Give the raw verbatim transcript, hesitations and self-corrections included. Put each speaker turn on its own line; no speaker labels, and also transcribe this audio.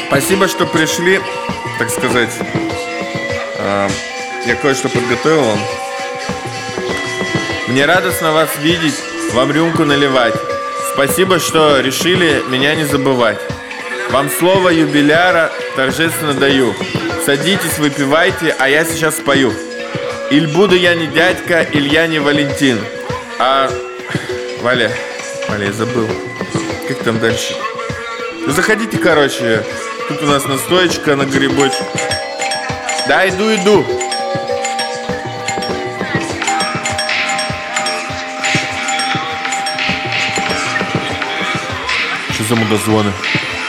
Спасибо, что пришли, так сказать. Я кое-что подготовил вам. Мне радостно вас видеть, вам рюмку наливать. Спасибо, что решили меня не забывать. Вам слово юбиляра торжественно даю. Садитесь, выпивайте, а я сейчас спою. Иль буду я не дядька, иль я не Валентин. А... Валя, Валя, я забыл. Как там дальше? Ну, заходите, короче. Тут у нас настоечка на грибочек. Да, иду, иду. Что за мудозвоны?